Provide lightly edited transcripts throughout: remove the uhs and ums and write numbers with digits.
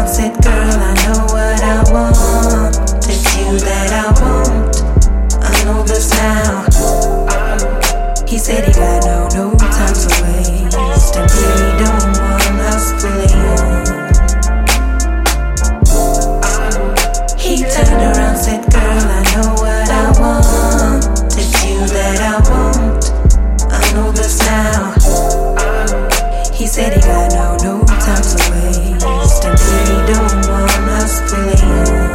around, said, girl, I know what I want. It's you that I want. I know this now. He said he got no time to waste, and he don't want us playing. He turned around, said, girl, I know what I want. It's you that I want. I know this now. He said he got no time to waste, and he don't want us playing.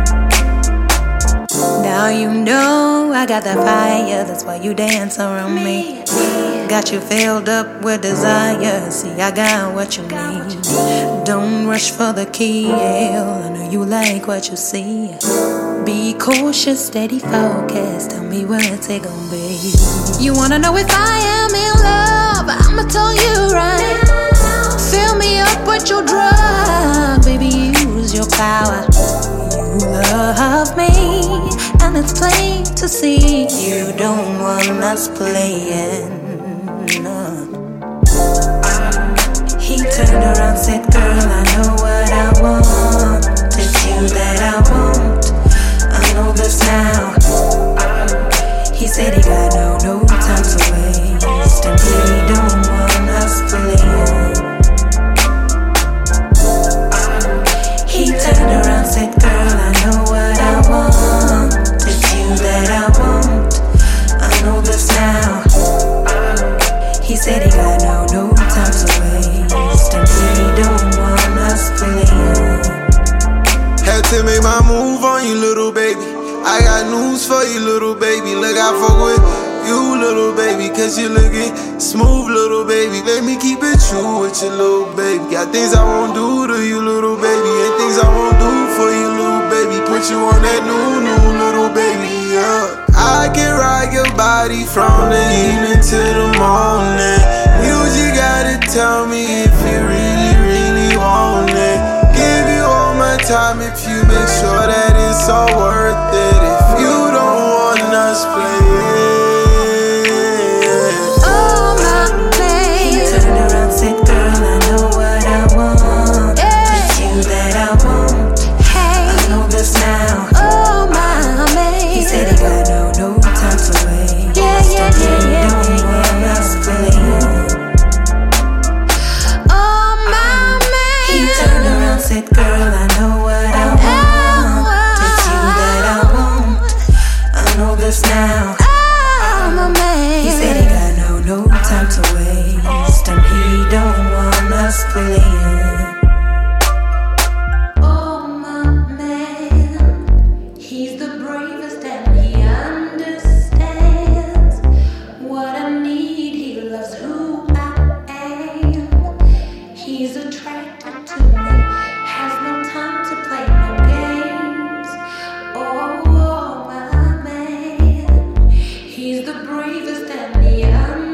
Now you know I got that fire, that's why you dance around me. Got you filled up with desire, see I got what you need. Don't rush for the kill, I know you like what you see. Be cautious, steady focus, tell me what's it gon' be. You wanna know if I am in love, I'ma tell you right. Fill me up with your drug, baby, use your power. You love me, and it's plain to see you don't want us playing. No. He turned around, said, girl, I know what I want. It's you that I want. I know this now. He said he got no time to waste, and he don't want us playing. He turned around, said, girl, I know what I want. It's you that I want. I know this now. He said he got no time to waste, and he don't want us playing. Had to make my move on you, little baby. I got news for you, little baby. Look, I fuck with you, little baby, cause you looking smooth, little baby. Let me keep it true with you, little baby. Got things I won't do to you, little baby, and things I won't do for you, little baby. Put you on that new little baby, yeah. I can ride your body from the evening to the morning. You just gotta tell me if you really want it. Give you all my time if you make sure that it's all worth it. If you don't want us playing. Oh my babe. He turned around, said, girl, I know what I want. It's you that I want. Hey, I know this now. Oh my babe. He said he got no time to waste. Yeah. He don't want us playing. Oh my man. He turned around, said, girl, I know what I want. It's you that I want. I know this now. Oh my man. He said he got no time to waste, and he don't want us playing. Oh my man. He's the bravest and he understands what I need. He loves who I am. He's attracted to me, has no time to play no games. Oh my man. He's the bravest and he understands